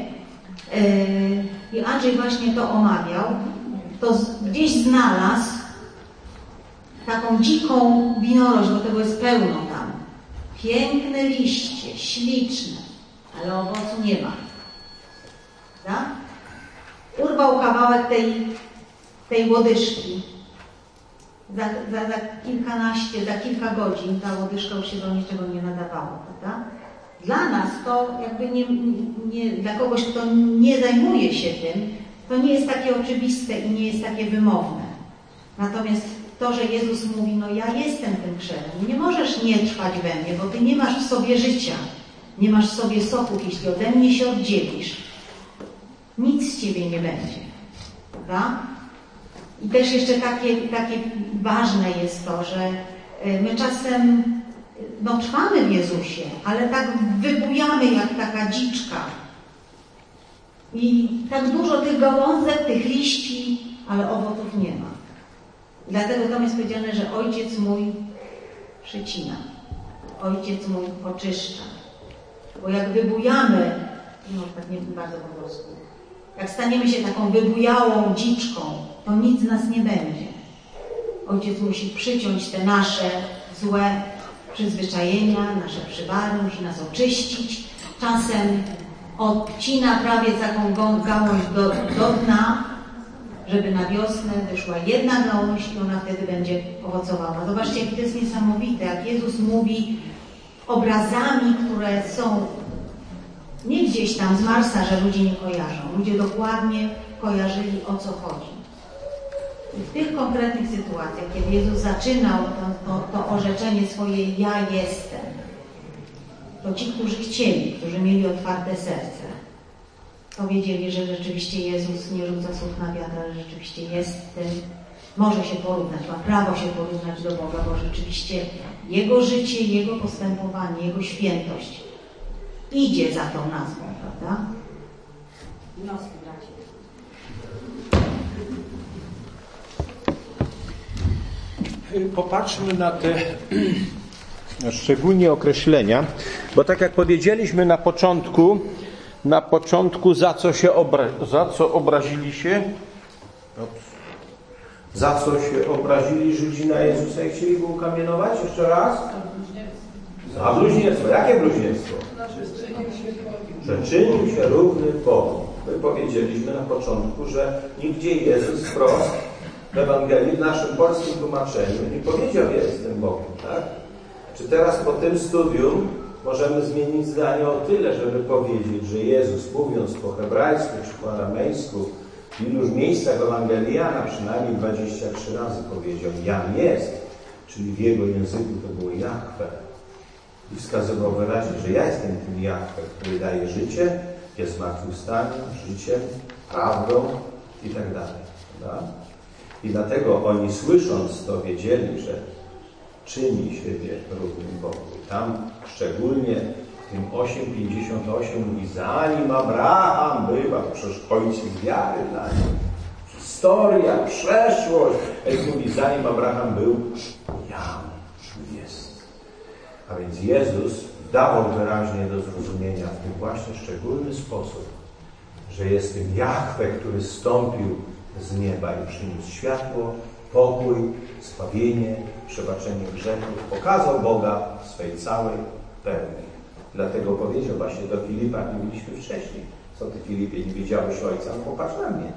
I Andrzej właśnie to omawiał, to gdzieś znalazł taką dziką winorość, bo tego jest pełno tam. Piękne liście, śliczne, ale owocu nie ma. Tak? Urwał kawałek tej łodyżki za kilkanaście, za kilka godzin ta łodyżka już się do niczego nie nadawała, prawda? Dla nas to jakby dla kogoś, kto nie zajmuje się tym, to nie jest takie oczywiste i nie jest takie wymowne. Natomiast to, że Jezus mówi, no ja jestem tym krzewem, nie możesz nie trwać we mnie, bo ty nie masz w sobie życia, nie masz w sobie soków, jeśli ode mnie się oddzielisz, nic z ciebie nie będzie, prawda? I też jeszcze takie ważne jest to, że my czasem trwamy w Jezusie, ale tak wybujamy jak taka dziczka. I tak dużo tych gałązek, tych liści, ale owoców nie ma. Dlatego tam jest powiedziane, że Ojciec mój przycina. Ojciec mój oczyszcza. Bo jak wybujamy, tak nie bardzo po polsku, jak staniemy się taką wybujałą dziczką, to nic z nas nie będzie. Ojciec musi przyciąć te nasze złe przyzwyczajenia, nasze przywary, musi nas oczyścić. Czasem odcina prawie taką gałąź do dna, żeby na wiosnę wyszła jedna gałąź i ona wtedy będzie owocowała. Zobaczcie, jak to jest niesamowite, jak Jezus mówi obrazami, które są nie gdzieś tam z Marsa, że ludzie nie kojarzą. Ludzie dokładnie kojarzyli, o co chodzi. I w tych konkretnych sytuacjach, kiedy Jezus zaczynał to orzeczenie swoje ja jestem, to ci, którzy chcieli, którzy mieli otwarte serce, powiedzieli, że rzeczywiście Jezus nie rzuca słów na wiatr, ale rzeczywiście jest tym, może się porównać, ma prawo się porównać do Boga, bo rzeczywiście Jego życie, Jego postępowanie, Jego świętość idzie za tą nazwą, prawda? Wnioski, bracie. Popatrzmy na te szczególnie określenia, bo tak jak powiedzieliśmy na początku za co obrazili się? Za co się obrazili Żydzi na Jezusa i chcieli go ukamienować? Jeszcze raz? Za bluźnierstwo. Jakie bluźnierstwo? Że czynił się równy Bogu. My powiedzieliśmy na początku, że nigdzie Jezus wprost w Ewangelii, w naszym polskim tłumaczeniu nie powiedział, ja jestem Bogiem, tak? Czy teraz po tym studium możemy zmienić zdanie o tyle, żeby powiedzieć, że Jezus, mówiąc po hebrajsku czy po aramejsku, w iluż miejscach Ewangeliana przynajmniej 23 razy powiedział Jam jest, czyli w jego języku to było Jahwe. I wskazywał wyraźnie, że ja jestem tym Jahwe, który daje życie, jest zmartwychwstaniem, życiem, prawdą i tak dalej. Prawda? I dlatego oni, słysząc to, wiedzieli, że czyni siebie równym Bogu. I tam szczególnie w tym 8:58 mówi, zanim Abraham bywa, to przecież ojciec wiary dla nich. Historia, przeszłość. Jak mówi, zanim Abraham był, jam jest. A więc Jezus dawał wyraźnie do zrozumienia w tym właśnie szczególny sposób, że jest tym Jahwe, który zstąpił z nieba i przyniósł światło, pokój, zbawienie, przebaczenie grzechów. Pokazał Boga w swej całej pełni. Dlatego powiedział właśnie do Filipa, jak mówiliśmy wcześniej, co ty, Filipie, nie widziałeś Ojca? No popatrz na mnie.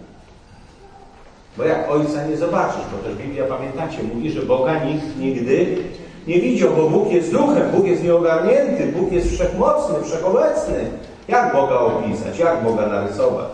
Bo jak Ojca nie zobaczysz, bo też Biblia, pamiętacie, mówi, że Boga nikt nigdy nie widział, bo Bóg jest duchem, Bóg jest nieogarnięty, Bóg jest wszechmocny, wszechobecny. Jak Boga opisać? Jak Boga narysować?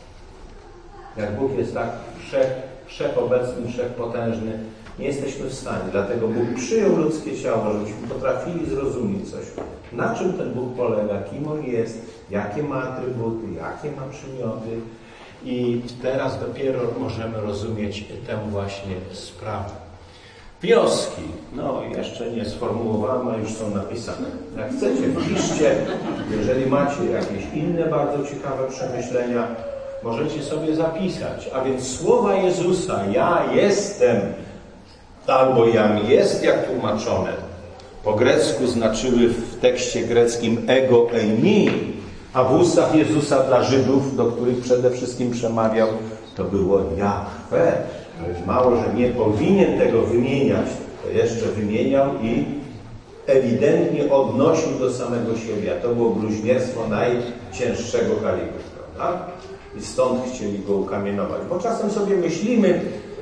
Jak Bóg jest tak wszechobecny, wszechpotężny, nie jesteśmy w stanie. Dlatego Bóg przyjął ludzkie ciało, żebyśmy potrafili zrozumieć coś. Na czym ten Bóg polega, kim On jest, jakie ma atrybuty, jakie ma przymioty. I teraz dopiero możemy rozumieć tę właśnie sprawę. Wnioski, jeszcze nie sformułowałem, a już są napisane. Jak chcecie, piszcie. Jeżeli macie jakieś inne bardzo ciekawe przemyślenia, możecie sobie zapisać. A więc słowa Jezusa, ja jestem, albo jam jest, jak tłumaczone, po grecku znaczyły w tekście greckim ego eimi, a w ustach Jezusa dla Żydów, do których przede wszystkim przemawiał, to było Jahwe. To jest mało, że nie powinien tego wymieniać, to jeszcze wymieniał i ewidentnie odnosił do samego siebie. A to było bluźnierstwo najcięższego kalibru, prawda? I stąd chcieli go ukamienować. Bo czasem sobie myślimy,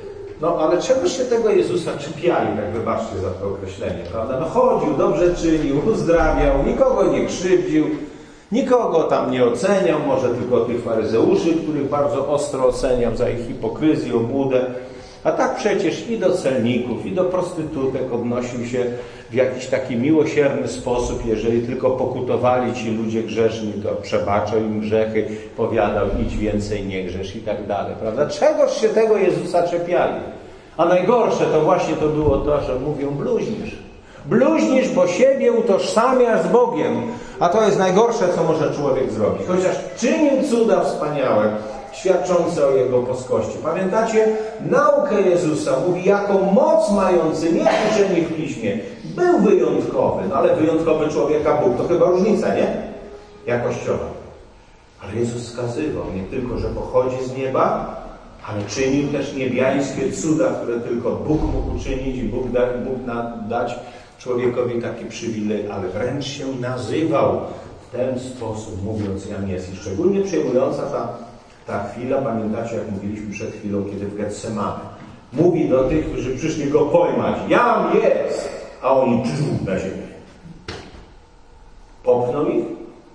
No ale czegoś się tego Jezusa czepiali, tak wybaczcie za to określenie, prawda? No chodził, dobrze czynił, uzdrawiał, nikogo nie krzywdził, nikogo tam nie oceniał, może tylko tych faryzeuszy, których bardzo ostro oceniał za ich hipokryzję, obłudę. A tak przecież i do celników, i do prostytutek odnosił się w jakiś taki miłosierny sposób. Jeżeli tylko pokutowali ci ludzie grzeszni, to przebaczał im grzechy, powiadał, idź więcej, nie grzesz i tak dalej, prawda? Czegoż się tego Jezusa czepiali? A najgorsze to właśnie to było to, że mówią bluźnisz. Bluźnisz, bo siebie utożsamiasz z Bogiem. A to jest najgorsze, co może człowiek zrobić. Chociaż czynił cuda wspaniałe, świadczące o Jego boskości. Pamiętacie? Naukę Jezusa mówi, jako moc mający, nie uczeni w Piśmie. Był wyjątkowy, no ale wyjątkowy człowieka Bóg, to chyba różnica, nie? Jakościowa. Ale Jezus wskazywał nie tylko, że pochodzi z nieba, ale czynił też niebiańskie cuda, które tylko Bóg mógł uczynić i Bóg dać człowiekowi taki przywilej, ale wręcz się nazywał w ten sposób, mówiąc jam jest. I szczególnie przejmująca ta chwila, pamiętacie, jak mówiliśmy przed chwilą, kiedy w Getsemanie mówi do tych, którzy przyszli go pojmać, jam jest, a oni dżu na ziemię. Popchnął ich,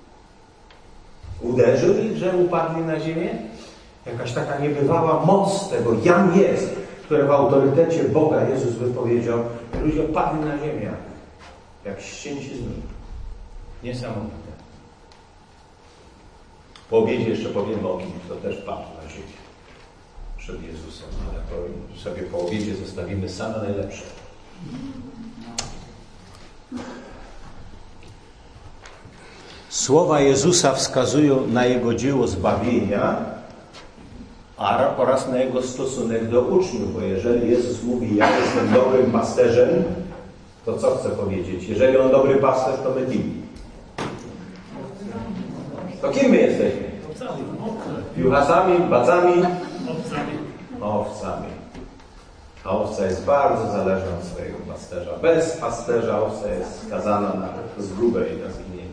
uderzył ich, że upadli na ziemię. Jakaś taka niebywała moc tego jam jest, które w autorytecie Boga Jezus wypowiedział, ludzie padli na ziemię, jak ścięci z nich. Niesamowite. Po obiedzie jeszcze powiemy o kim, kto też padł na ziemię przed Jezusem, ale to sobie po obiedzie zostawimy same najlepsze. Słowa Jezusa wskazują na Jego dzieło zbawienia oraz na Jego stosunek do uczniów, bo jeżeli Jezus mówi, ja jestem dobrym pasterzem, to co chce powiedzieć? Jeżeli On dobry pasterz, to my kim? To kim my jesteśmy? Piłasami, bacami? Owcami. A owca jest bardzo zależna od swojego pasterza. Bez pasterza owca jest skazana na zgubę i na zginienie.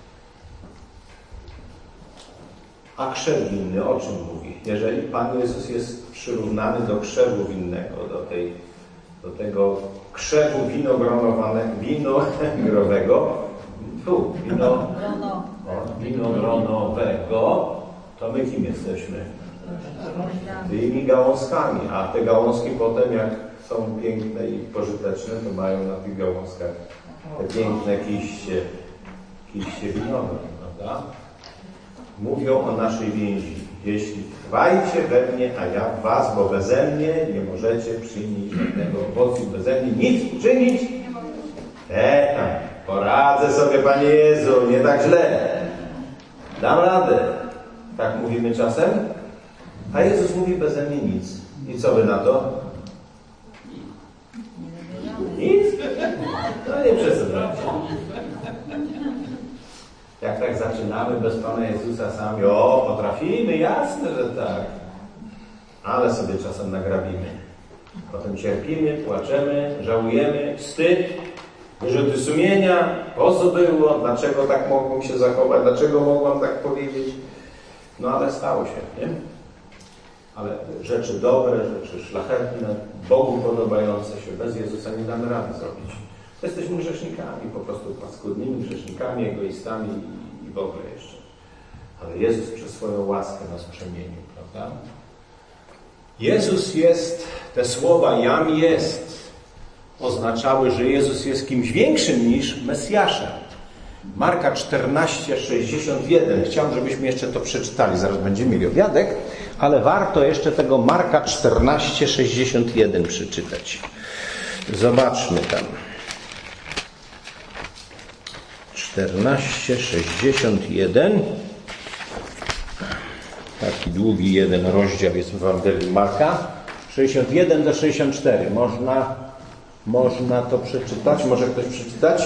A krzew winny o czym mówi? Jeżeli Pan Jezus jest przyrównany do krzewu winnego, do tego krzewu winogronowego, to my kim jesteśmy? Tymi gałązkami, a te gałązki potem, jak są piękne i pożyteczne, to mają na tych gałązkach te piękne kiście winowe, prawda? Mówią o naszej więzi. Jeśli trwajcie we mnie, a ja w was, bo beze mnie nie możecie przynieść żadnego owocu, beze mnie nic uczynić. Poradzę sobie, Panie Jezu, nie tak źle. Dam radę. Tak mówimy czasem. A Jezus mówi beze mnie nic. I co wy na to? Nic? No nie przesadzajcie. Jak tak zaczynamy bez Pana Jezusa sami, potrafimy, jasne, że tak. Ale sobie czasem nagrabimy. Potem cierpimy, płaczemy, żałujemy, wstyd, wyrzuty sumienia, po co było, dlaczego tak mogłem się zachować, dlaczego mogłam tak powiedzieć. No ale stało się, nie? Ale rzeczy dobre, rzeczy szlachetne, Bogu podobające się bez Jezusa nie damy rady zrobić. Jesteśmy grzesznikami, po prostu paskudnymi grzesznikami, egoistami i w ogóle jeszcze. Ale Jezus przez swoją łaskę nas przemienił, prawda? Jezus jest, te słowa jam jest, oznaczały, że Jezus jest kimś większym niż Mesjaszem. Marka 14:61. Chciałbym, żebyśmy jeszcze to przeczytali. Zaraz będziemy mieli obiadek, ale warto jeszcze tego Marka 14:61 przeczytać. Zobaczmy tam. 14:61. Taki długi jeden rozdział jest w Ewangelii Marka. 61 do 64. Można to przeczytać? Może ktoś przeczytać?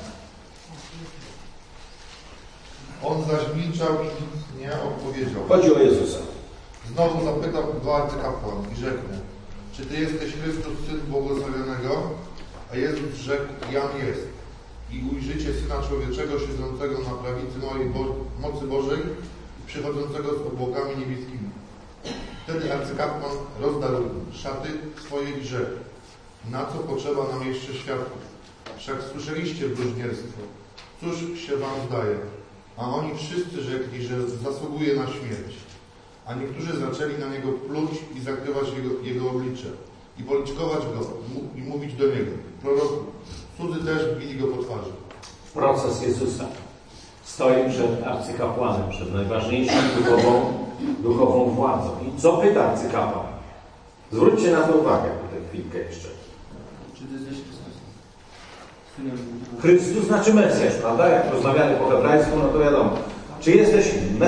On zaś milczał i nic nie odpowiedział. Chodzi o Jezusa. Znowu zapytał go arcykapłan i rzekł mu, czy Ty jesteś Chrystus, Syn Błogosławionego? A Jezus rzekł, jam jest. I ujrzycie Syna Człowieczego siedzącego na prawicy mojej mocy Bożej i przychodzącego z obłokami niebieskimi. Wtedy arcykapłan rozdarł szaty swoje i rzekł: na co potrzeba nam jeszcze świadków? Wszak słyszeliście bluźnierstwo. Cóż się wam zdaje? A oni wszyscy rzekli, że zasługuje na śmierć. A niektórzy zaczęli na niego pluć i zakrywać jego oblicze i policzkować go i mówić do niego: proroku. Cudzy też bili go po twarzy. Proces Jezusa stoi przed arcykapłanem, przed najważniejszą duchową władzą. I co pyta arcykapłan? Zwróćcie na to uwagę tutaj chwilkę jeszcze. Czy ty jesteś Chrystusem? Chrystus znaczy Mesjasz, prawda? Jak rozmawiali po hebrajsku, no to wiadomo. Czy jesteś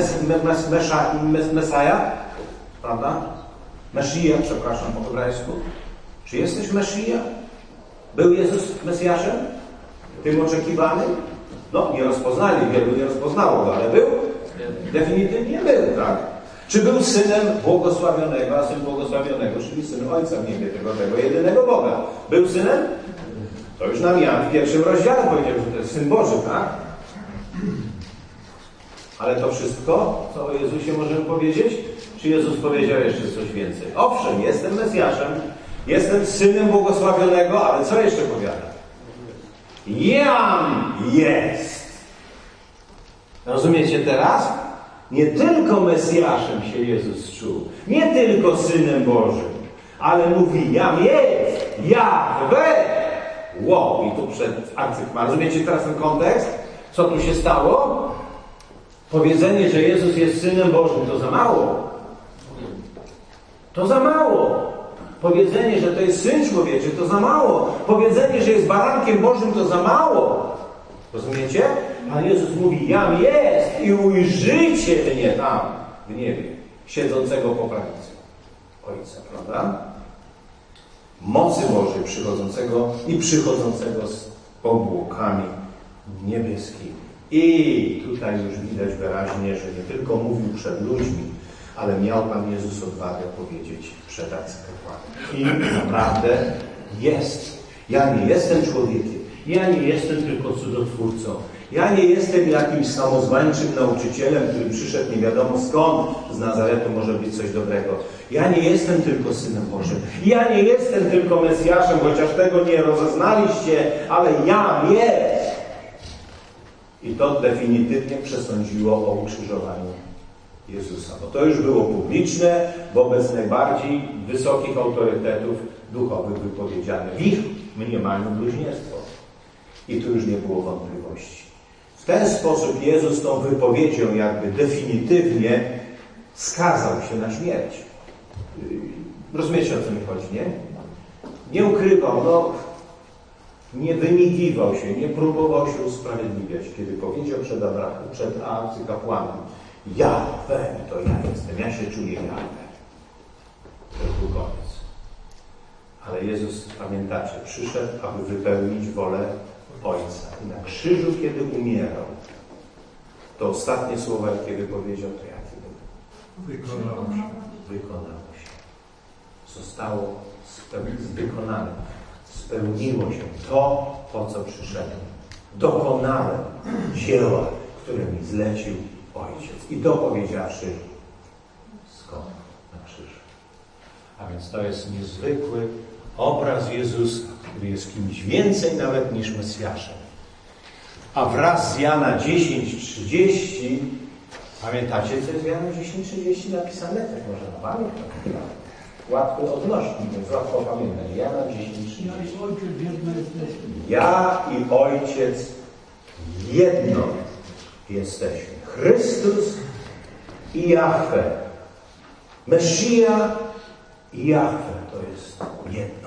Mesaja? Prawda? Mesija, przepraszam, po hebrajsku. Czy jesteś Mesija? Był Jezus Mesjaszem? Tym oczekiwanym? No, nie rozpoznali, wielu nie rozpoznało go, ale był? Definitywnie był, tak? Czy był synem błogosławionego, a syn błogosławionego, czyli syn Ojca w niebie, tego jedynego Boga. Był synem? To już nam Jan w pierwszym rozdziale powiedział, że to jest Syn Boży, tak? Ale to wszystko, co o Jezusie możemy powiedzieć? Czy Jezus powiedział jeszcze coś więcej? Owszem, jestem Mesjaszem, jestem synem błogosławionego, ale co jeszcze powiada? Jam jest. Rozumiecie teraz? Nie tylko Mesjaszem się Jezus czuł, nie tylko Synem Bożym, ale mówi: jam jest, Jahwe. Wow, i tu przed arcykapłanem. Rozumiecie teraz ten kontekst? Co tu się stało? Powiedzenie, że Jezus jest Synem Bożym, to za mało. To za mało. Powiedzenie, że to jest Syn Człowieczy, to za mało. Powiedzenie, że jest Barankiem Bożym, to za mało. Rozumiecie? A Jezus mówi: jam jest i ujrzycie mnie tam w niebie, siedzącego po prawicy Ojca, prawda? Mocy Bożej przychodzącego z obłokami niebieskimi. I tutaj już widać wyraźnie, że nie tylko mówił przed ludźmi, ale miał Pan Jezus odwagę powiedzieć przed arcykapłanem. I naprawdę jest. Ja nie jestem człowiekiem. Ja nie jestem tylko cudotwórcą. Ja nie jestem jakimś samozwańczym nauczycielem, który przyszedł nie wiadomo skąd. Z Nazaretu może być coś dobrego. Ja nie jestem tylko Synem Bożym. Ja nie jestem tylko Mesjaszem, chociaż tego nie rozeznaliście, ale ja jest. I to definitywnie przesądziło o ukrzyżowaniu Jezusa. Bo to już było publiczne wobec najbardziej wysokich autorytetów duchowych wypowiedziane w ich mniemaniu bluźnierstwo. I tu już nie było wątpliwości. W ten sposób Jezus tą wypowiedzią jakby definitywnie skazał się na śmierć. Rozumiecie, o co mi chodzi, nie? Nie ukrywał, nie wymigiwał się, nie próbował się usprawiedliwiać, kiedy powiedział przed arcykapłanem: Jahwe, to ja jestem, ja się czuję Jahwe. To był koniec. Ale Jezus, pamiętacie, przyszedł, aby wypełnić wolę Ojca. I na krzyżu, kiedy umierał, to ostatnie słowa, jakie wypowiedział, to jakie były? Wykonało się. Zostało wykonane. Spełniło się to, po co przyszedłem. Dokonałem dzieła, które mi zlecił Ojciec. I to powiedziawszy, skąd na krzyż. A więc to jest niezwykły obraz Jezusa, który jest kimś więcej nawet niż Mesjaszem. A wraz z Jana 10:30, pamiętacie, co jest w Jana 10:30 napisane? Tak może na pamięć? Łatwy odnośnik, więc łatwo pamiętać. Jana 10:30. Ja i Ojciec jedno jesteśmy. Chrystus i Jahwe. Mesija i Jahwe to jest jedno.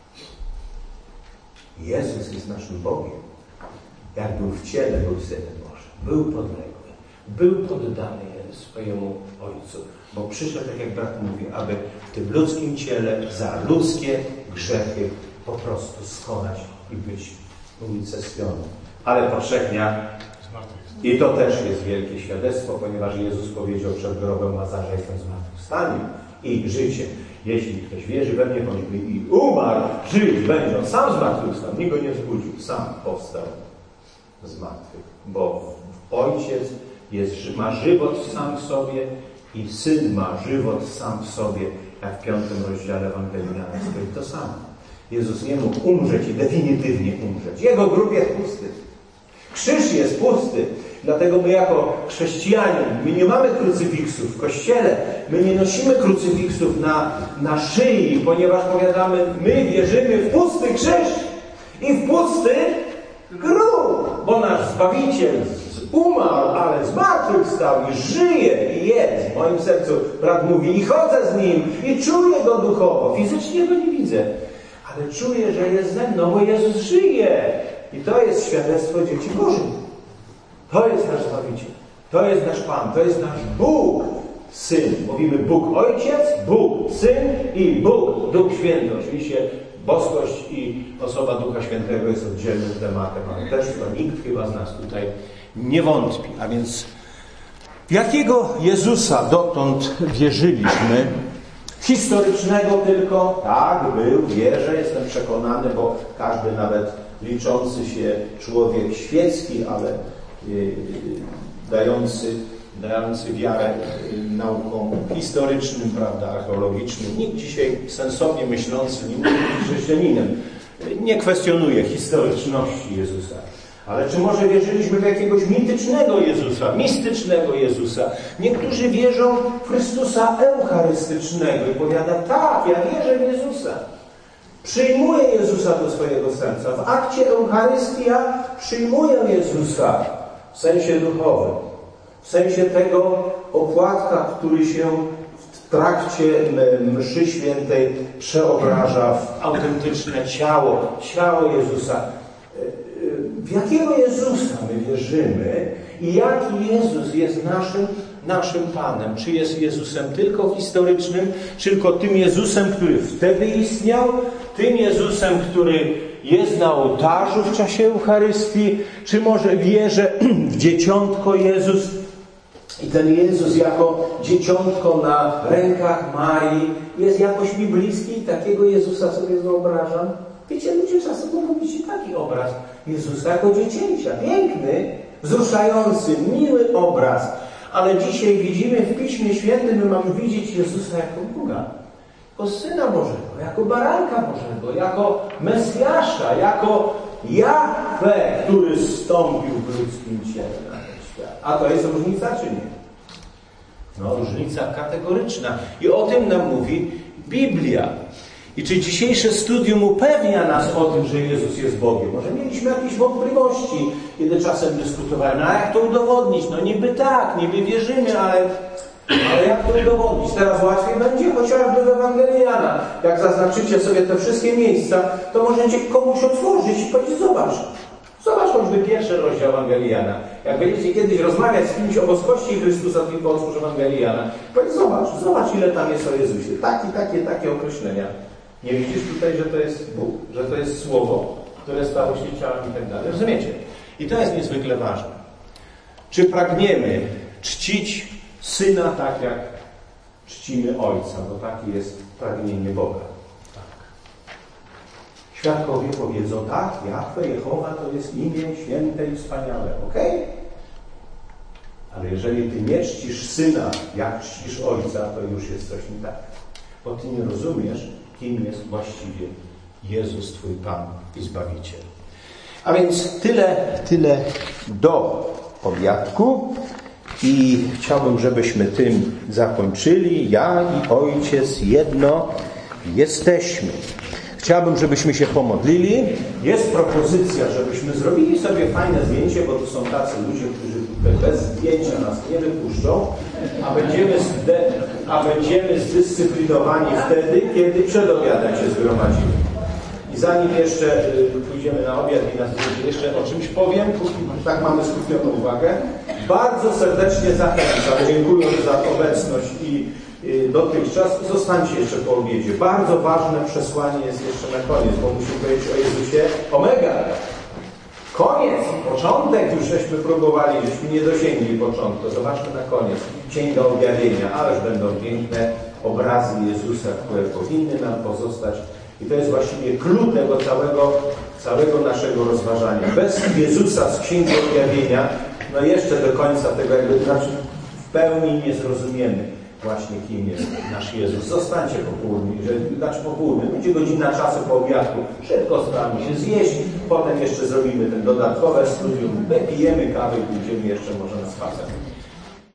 Jezus jest naszym Bogiem. Jak był w ciele, był Synem Bożym. Był podległy. Był poddany swojemu Ojcu. Bo przyszedł, tak jak brat mówi, aby w tym ludzkim ciele za ludzkie grzechy po prostu skonać i być unicestwiony. Ale po 3 dniach, i to też jest wielkie świadectwo, ponieważ Jezus powiedział przed grobem Łazarza: jestem zmartwychwstaniem i życie. Jeśli ktoś wierzy we mnie, choćby i umarł, żyć będzie. On sam zmartwychwstał, nikt go nie wzbudził, sam powstał z martwych. Bo Ojciec ma żywot sam w sobie I Syn ma żywot sam w sobie, jak w 5 rozdziale Ewangelii Jana stoi to samo. Jezus nie mógł umrzeć i definitywnie umrzeć. Jego grób jest pusty. Krzyż jest pusty. Dlatego my jako chrześcijanie, my nie mamy krucyfiksów w Kościele. My nie nosimy krucyfiksów na szyi, ponieważ powiadamy, my wierzymy w pusty krzyż i w pusty grób. Bo nasz Zbawiciel umarł, ale zmartwychwstał i żyje i jest. W moim sercu brat mówi i chodzę z Nim i czuję Go duchowo. Fizycznie Go nie widzę, ale czuję, że jest ze mną, bo Jezus żyje. I to jest świadectwo dzieci Bożych. To jest nasz Zbawiciel. To jest nasz Pan. To jest nasz Bóg Syn. Mówimy Bóg Ojciec, Bóg Syn i Bóg Duch Święty. Oczywiście boskość i osoba Ducha Świętego jest oddzielnym tematem, ale też to nikt chyba z nas tutaj nie wątpi. A więc w jakiego Jezusa dotąd wierzyliśmy? Historycznego tylko? Tak, był, wierzę, jestem przekonany, bo każdy nawet liczący się człowiek świecki, ale dający wiarę naukom historycznym, prawda, archeologicznym. Nikt dzisiaj sensownie myślący, nie mówi chrześcijaninem, nie kwestionuje historyczności Jezusa. Ale czy może wierzyliśmy w jakiegoś mitycznego Jezusa, mistycznego Jezusa? Niektórzy wierzą w Chrystusa eucharystycznego i powiada, tak, ja wierzę w Jezusa. Przyjmuję Jezusa do swojego serca. W akcie Eucharystia przyjmuję Jezusa w sensie duchowym. W sensie tego opłatka, który się w trakcie mszy świętej przeobraża w autentyczne ciało Jezusa. W jakiego Jezusa my wierzymy i jaki Jezus jest naszym Panem? Czy jest Jezusem tylko historycznym, czy tylko tym Jezusem, który wtedy istniał, tym Jezusem, który jest na ołtarzu w czasie Eucharystii, czy może wierzę w dzieciątko Jezus i ten Jezus jako dzieciątko na rękach Marii jest jakoś mi bliski i takiego Jezusa sobie wyobrażam? Wiecie, ludzie czasem mogą mieć taki obraz Jezusa jako dziecięcia. Piękny, wzruszający, miły obraz. Ale dzisiaj widzimy w Piśmie Świętym, my mamy widzieć Jezusa jako Boga, jako Syna Bożego, jako Baranka Bożego, jako Mesjasza, jako Jahwe, który zstąpił w ludzkim ciele na ten świat. A to jest różnica, czy nie? No, różnica kategoryczna. I o tym nam mówi Biblia. I czy dzisiejsze studium upewnia nas o tym, że Jezus jest Bogiem? Może mieliśmy jakieś wątpliwości, kiedy czasem dyskutowałem, no a jak to udowodnić? No niby tak, niby wierzymy, ale jak to udowodnić? Teraz łatwiej będzie, chociażby w Ewangelii Jana. Jak zaznaczycie sobie te wszystkie miejsca, to możecie komuś otworzyć i powiedzieć, zobacz choćby pierwszy rozdział Ewangelii Jana. Jak będziecie kiedyś rozmawiać z kimś o boskości Chrystusa, tylko otwórz Ewangelii Jana. Powiedz, zobacz ile tam jest o Jezusie. Takie określenia. Nie widzisz tutaj, że to jest Bóg, że to jest Słowo, które stało się ciałem i tak dalej. Rozumiecie? I to jest niezwykle ważne. Czy pragniemy czcić Syna tak, jak czcimy Ojca? Bo takie jest pragnienie Boga. Tak. Świadkowie powiedzą, tak, Jahwe, Jehowa to jest imię święte i wspaniałe. Okej? Ale jeżeli Ty nie czcisz Syna, jak czcisz Ojca, to już jest coś nie tak. Bo Ty nie rozumiesz, kim jest właściwie Jezus, Twój Pan i Zbawiciel. A więc tyle do powiadku i chciałbym, żebyśmy tym zakończyli. Ja i Ojciec jedno jesteśmy. Chciałbym, żebyśmy się pomodlili. Jest propozycja, żebyśmy zrobili sobie fajne zdjęcie, bo tu są tacy ludzie, którzy tutaj bez zdjęcia nas nie wypuszczą, a będziemy zdyscyplinowani wtedy, kiedy przed obiadem się zgromadzimy. I zanim jeszcze pójdziemy na obiad i na zdjęcie, jeszcze o czymś powiem, tak mamy skupioną uwagę. Bardzo serdecznie zachęcam, dziękuję za obecność i dotychczas. Zostańcie jeszcze po obiedzie. Bardzo ważne przesłanie jest jeszcze na koniec, bo musimy powiedzieć o Jezusie omega. Koniec, początek już żeśmy próbowali, żeśmy nie dosięgli początku. Zobaczmy na koniec. Księga Objawienia, ależ będą piękne obrazy Jezusa, które powinny nam pozostać. I to jest właściwie klucz tego całego naszego rozważania. Bez Jezusa z Księgi Objawienia, no jeszcze do końca tego w pełni nie zrozumiemy. właśnie kim jest nasz Jezus. Zostańcie po południu, po południu, będzie godzina czasu po obiadku, szybko staramy się zjeść, potem jeszcze zrobimy ten dodatkowe studium, wypijemy kawę i pójdziemy jeszcze może na spacer.